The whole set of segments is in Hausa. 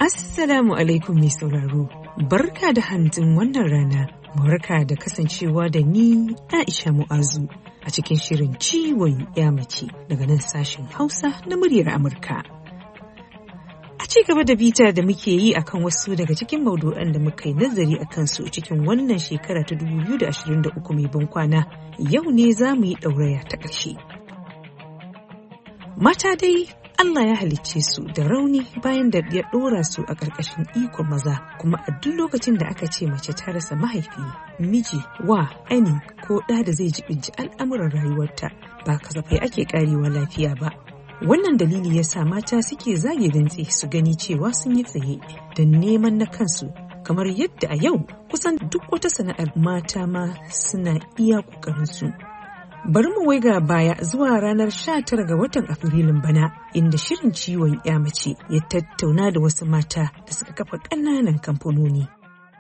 Assalamu alaikum mai sauraro, barka da hantsin wannan rana, barka da kasancewa da ni Aisha Mu'azu a cikin shirin ciwon mace daga nan sashen Hausa na muryar Amurka. A ci gaba da bita da muke yi akan wasu daga cikin maudu'an da muka yi nazari a kansu cikin wannan shekara ta 2023 mai ban kwana, yau ne za mu yi ɗauraya ta ƙarshe. Mata dai Allah ya halicce su da rauni bayan da ya ɗora su a ƙarƙashin ikon maza, kuma a duk lokacin da aka ce mace ta rasa mahaifi, miji, wa, ani ko ɗa da zai jibinci al'amuran rayuwarta, ba kasafai ake ƙarewa lafiya ba. Wannan dalili ya sa mata suke zage dantse su gani cewa sun yi tsaye da neman na kansu, kamar yadda a yau kusan duk wata sana'ar mata ma suna iya ƙoƙarinsu. Bari mu waiga baya zuwa ranar 19 ga watan Afrilun bana, inda shirin ciwon mace ya tattauna da wasu mata da suka kafa ƙananan kamfanoni.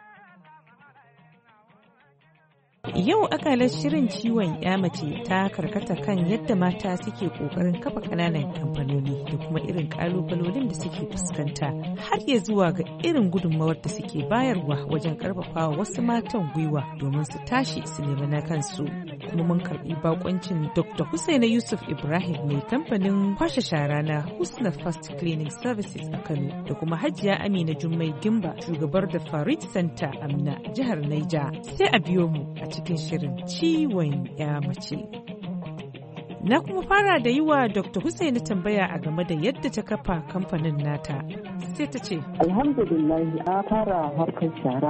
Yau akalar shirin ciwon mace ta karkata kan yadda mata suke kokarin kafa kananan kamfanoni da kuma irin kalubalolin da suke fuskanta, har ya zuwa ga irin gudunmawar da suke bayarwa wajen karfafawa wasu matan gwiwa domin su tashi su nemi na kansu. Kuma mun karbi bakoncin Dr. Husaina Yusuf Ibrahim mai kamfanin kwashe shara na Husna Fast Cleaning Services a Kano, da kuma Hajiya Amina Jummai Gimba, shugabar da Farid Center Amna, jihar Niger. Sai a biyo mu a cikin shirin ciwon mace. Na kuma fara da yi wa Dr. Husaini tambaya a game da yadda ta kafa kamfanin nata. Sai ta ce, alhamdulillah na fara harkar shara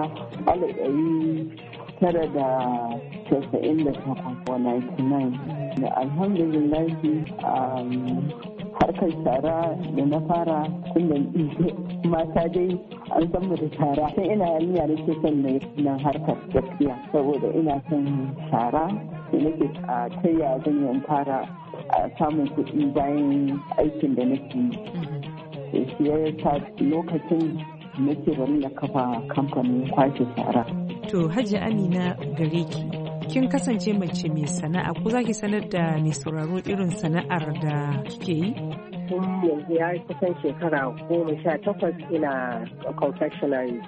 1998 da alhamdulillah harkar shara da na fara tun da mata dai an san mu da shara sai ina yarinya da ke son na harkar gaskiya, saboda ina son shara da nake taya zan yi fara samun kuɗi bayan aikin da nake yi. Shi ya ta lokacin nake bari na kafa kamfanin kwashe shara. To Hajji Amina, gare ki, kin kasance mace mai sana'a, ko za ki sanar da mai sauraro irin sana'ar da kike yi? Tun yanzu ya kusan shekara 18 ina confectionery,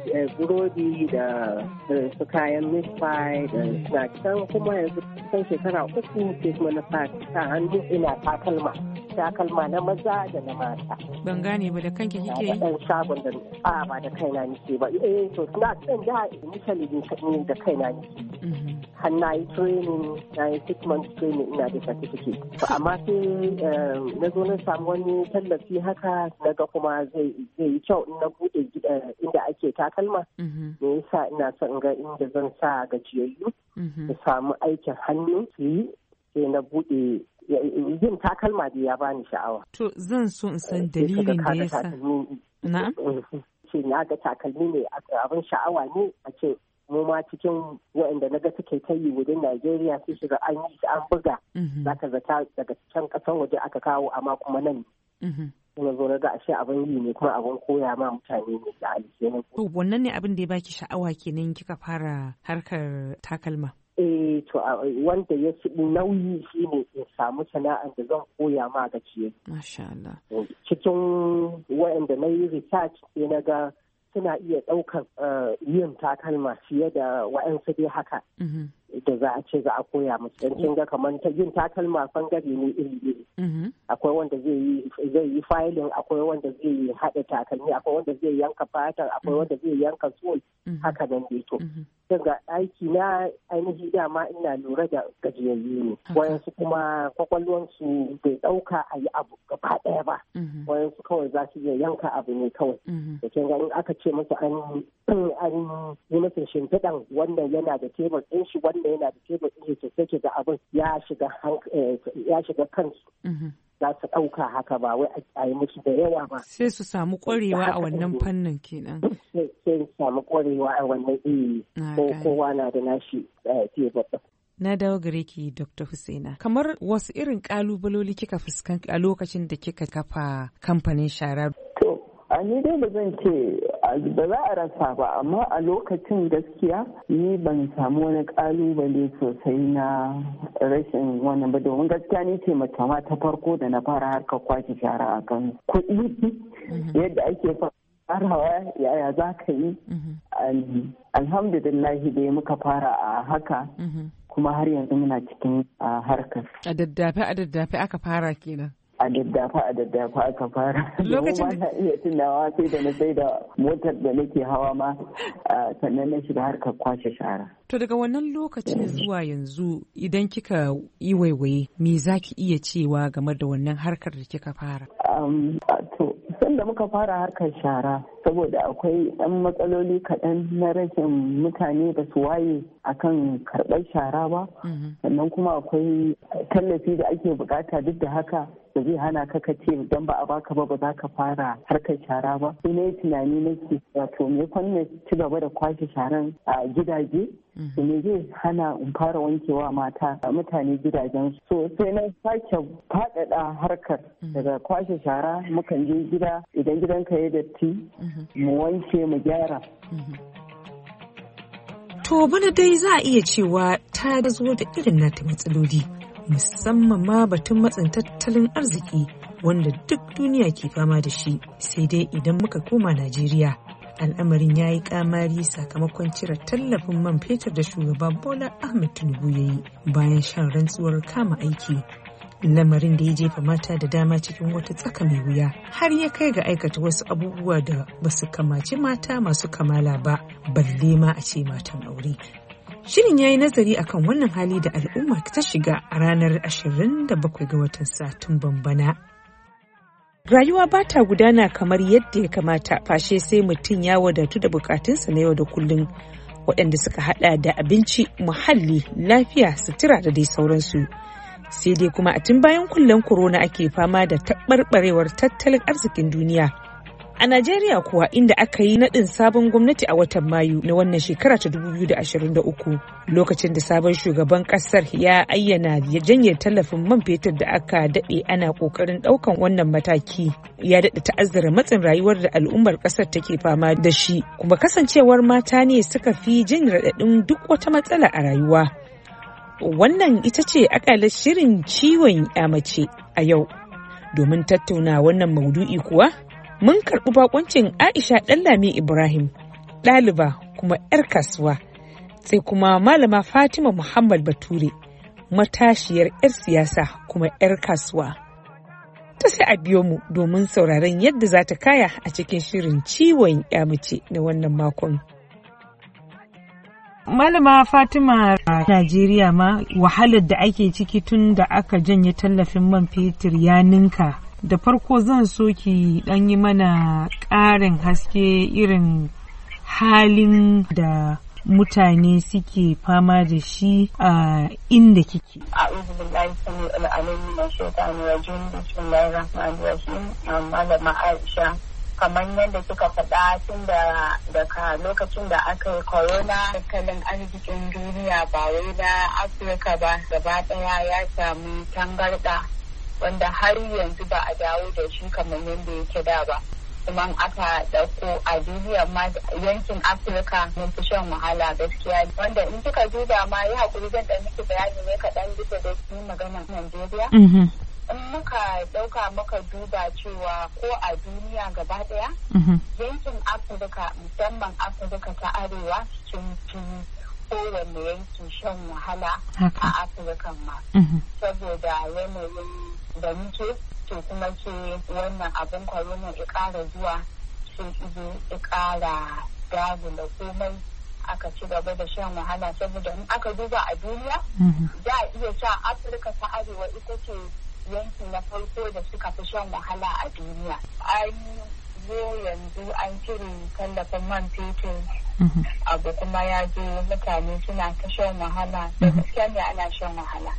burodi da su kayan meat pie da snacks, kuma yanzu kusan shekara 3 sai kuma na sa hannu ina takalma na maza da na mata. Ban gane ba, da kanki kike yi? Ɗan shagon da ba da kaina nake ba. To snacks ɗin da initially ne da kaina nake. Har na yi training, na yi 6 months training, ina da certificate. To amma sai na zo na samu wani tallafi haka, na ga kuma zai yi kyau in na bude inda ake takalma. Me yasa ina son ga inda zan sa gajiyayyu da samu aikin hannu su yi, sai na bude yin takalma da ya bani sha'awa. To zan so in san dalilin da ya sa. Na'am. Ce na ga takalmi ne abin sha'awa ne, a ce mu ma cikin waɗanda na ga suke ta yi wajen Najeriya sai shiga an yi an buga. Za ka zata daga can ƙasar waje aka kawo, amma kuma nan. Kuma zo na ga ashe abin yi ne, kuma abin koya ma mutane ne da alheri. To wannan ne abin da ya baki sha'awa kenan kika fara harkar takalma? To wanda ya fi nauyi shi ne in samu sana'ar da zan koya ma gaciye. Masha Allah. Cikin waɗanda na yi research sai na ga suna iya ɗaukar yin takalma fiye da waɗansu dai haka. Da za a ce za a koya musu, don kin ga kamar yin takalma bangare ne iri-iri. Akwai wanda zai yi filing, akwai wanda zai yi haɗa takalmi, akwai wanda zai yanka fatar, akwai wanda zai yanka sol, haka nan dai to. Daga aiki na ainihi dama ina lura da gajiyayyu ne. Wayansu kuma kwakwalwansu bai ɗauka a yi abu gaba ɗaya ba. Wayansu kawai za su iya yanka abu ne kawai. Da kin ga in aka ce musu an yi musu shimfiɗan, wannan yana da tebur ɗin shi, wannan yana da tebur ɗin shi, to sai ga abin ya shiga kansu. Za su ɗauka haka, ba wai a yi musu da yawa ba. Sai su samu ƙwarewa a wannan fannin kenan. Sai su samu ƙwarewa a wannan kowa na da nashi tebur ɗin. Na dawo gare ki Dr. Husaina. Kamar wasu irin ƙalubaloli kika fuskanta a lokacin da kika kafa kamfanin shara? To, a ni dai ba zan ce ba za a rasa ba, amma a lokacin gaskiya ni ban samu wani kalubale sosai na rashin wannan ba, domin gaskiya ni ce mace ma ta farko da na fara harkar kwashe shara a kan kuɗi yadda ake farawa yaya za ka yi. Alhamdulillah dai muka fara a haka kuma har yanzu muna cikin harkar. A daddafe aka fara kenan. A daddafa aka fara. Lokacin da iya tunawa sai da na sai da motar da nake hawa ma sannan na shiga harkar kwashe shara. To daga wannan lokacin zuwa yanzu idan kika yi waiwaye me za ki iya cewa game da wannan harkar da kika fara? To sanda muka fara harkar shara saboda akwai ɗan matsaloli kaɗan na rashin mutane da su waye akan karɓar shara ba. Sannan kuma akwai tallafi da ake bukata duk da haka da zai hana ka ce don ba a baka ba za ka fara harkar shara ba. Sai na yi tunani nake wato me kwanne ci gaba da kwashe sharan a gidaje to me zai hana in fara wankewa mutane gidajen su. So sai na sake faɗaɗa harkar daga kwashe shara mukan je gida idan gidanka ya datti mu wanke mu gyara. To bana dai za a iya cewa ta zo da irin nata matsaloli musamman ma batun matsin tattalin arziki wanda duk duniya ke fama da shi, sai dai idan muka koma Najeriya al'amarin ya yi kamari sakamakon cire tallafin man fetur da shugaba Bola Ahmed Tinubu ya yi bayan shan rantsuwar kama aiki. Lamarin da ya jefa mata da dama cikin wata tsaka mai wuya har ya kai ga aikata wasu abubuwa da ba su kamaci mata masu kamala ba, balle ma a ce matan aure. Shirin ya yi nazari akan wannan hali da al'umma ta shiga a ranar 27 ga watan Satumban bana. Rayuwa ba ta gudana kamar yadda ya kamata fashe sai mutum ya wadatu da bukatunsa na yau da kullum waɗanda suka hada da abinci, muhalli, lafiya, sutura da dai sauransu. Sai dai kuma a tun bayan kullen corona ake fama da taɓarɓarewar tattalin arzikin duniya. A Najeriya kuwa inda aka yi naɗin sabon gwamnati a watan Mayu na wannan shekara ta 2023 lokacin da sabon shugaban ƙasar ya ayyana ya janye tallafin man fetur da aka daɗe ana ƙoƙarin ɗaukan wannan mataki ya daɗa ta'azzara matsin rayuwar da al'ummar ƙasar take fama da shi kuma kasancewar mata ne suka fi jin raɗaɗin duk wata matsala a rayuwa. Wannan ita ce akalar shirin ciwon mace a yau. Domin tattauna wannan maudu'i kuwa mun karɓi bakoncin Aisha Ɗanlami Ibrahim, ɗaliba kuma 'yar kasuwa, sai kuma Malama Fatima Muhammad Bature, matashiyar 'yar siyasa kuma 'yar kasuwa. Ta sai a biyo mu domin sauraron yadda za ta kaya a cikin shirin ciwon mace na wannan makon. Malama Fatima, a Najeriya ma wahalar da ake ciki tun da aka janye tallafin man fetur ya ninka. Da farko zan so ki dan yi mana ƙarin haske irin halin da mutane suke fama da shi a inda kike. A'udhu billahi samii'il alim minash shaitanir rajim. Bismillahir rahmanir rahim. Malama Aisha, kamar yadda kika faɗa tun daga lokacin da aka yi corona, tattalin arzikin duniya ba wai na Afirka ba gaba ɗaya ya samu tangarɗa wanda har yanzu ba a dawo da shi kamar yadda yake da ba. Kuma aka ɗauko a duniya ma yankin Afirka mun fi shan wahala gaskiya, wanda in kika duba ma ya haƙuri zan ɗan miki bayani ne kaɗan bisa da su maganar Najeriya. In muka ɗauka muka duba cewa ko a duniya gaba ɗaya yankin Afirka musamman Afirka ta Arewa sun fi kowanne yanki shan wahala a Afirka ma. Saboda yanayin da muke to kuma ce wannan abin corona ya ƙara zuwa sai ido ya ƙara dagula komai aka ci gaba da shan wahala, saboda in aka duba a duniya za a iya sa Afirka ta Arewa ita ce yanki na farko da suka fi shan wahala a duniya. An zo yanzu an cire tallafin man fetur abu kuma ya zo mutane suna ta shan wahala, da gaskiya ne ana shan wahala.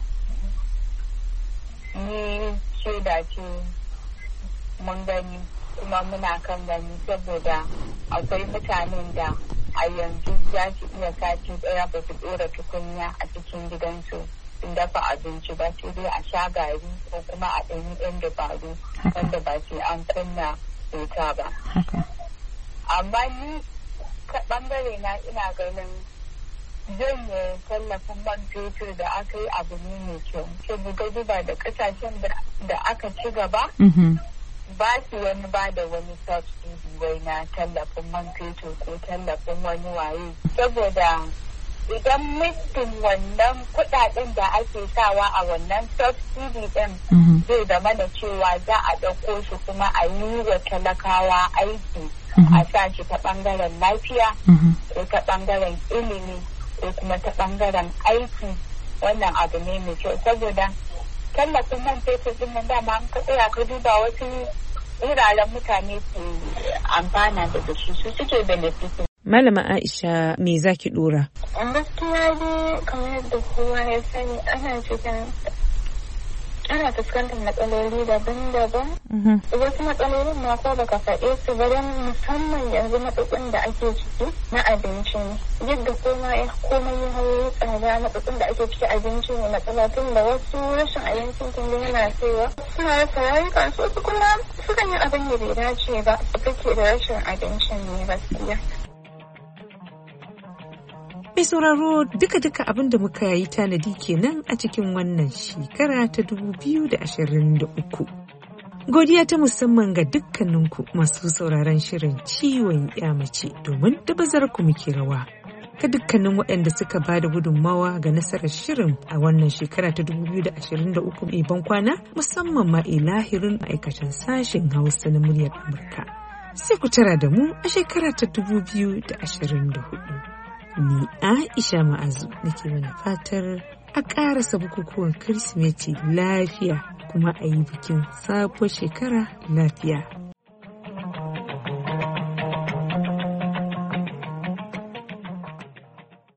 Ni shaida ce mun gani kuma muna kan gani, saboda akwai mutanen da a yanzu za su iya sati ɗaya ba su ɗora tukunya a cikin gidansu sun dafa abinci ba, sai dai a sha gari ko kuma a ɗanyi ɗan dabaru wanda ba sai an kunna wuta ba. Amma ni ɓangare na ina ganin janye tallafin man fetur da aka yi abu ne mai kyau. Ke buga duba da ƙasashen da aka ci gaba ba su wani ba da wani subsidy wai na tallafin man fetur ko tallafin wani waye, saboda idan mutum wannan kudaden da ake sawa a wannan subsidy din zai zama da cewa za a ɗauko shi kuma a yi wa talakawa aiki a sa shi ta ɓangaren lafiya ko ta ɓangaren ilimi ko kuma ta ɓangaren aiki, wannan abu ne mai kyau, saboda tallafin man fetur din nan dama an ka tsaya ka duba wasu wuraren mutane su amfana da shi, su suke benefitin. Malama Aisha, me zaki dora? Gaskiya dai kamar yadda kowa ya sani ana fuskantar matsaloli daban-daban. Wasu matsalolin ma ko baka faɗe su ba, don musamman yanzu matsatsin da ake ciki na abinci ne. Yadda komai ya hau tsada, matsatsin da ake ciki abinci ne matsala, tun da wasu rashin abincin kin yana saiwa suna rasa rayuka, su kuma sukan yi abin da bai dace ba, su kake da rashin abincin ne gaskiya. Mai sauraro duka abin da muka yi tanadi kenan a cikin wannan shekara ta 2023. Godiya ta musamman ga dukkaninku masu sauraron shirin ciwon mace, domin da bazar ku muke rawa. Ka dukkanin waɗanda suka ba da gudunmawa ga nasarar shirin a wannan shekara ta 2023 mai ban kwana, musamman ma ilahirin ma'aikatan sashen Hausa na muryar Amurka. Sai ku tara da mu a shekara ta 2024. Ni Aisha Ma'azu nake mana fatar a ƙarasa bukukuwan Kirsimeti lafiya kuma a yi bikin sabuwar shekara lafiya.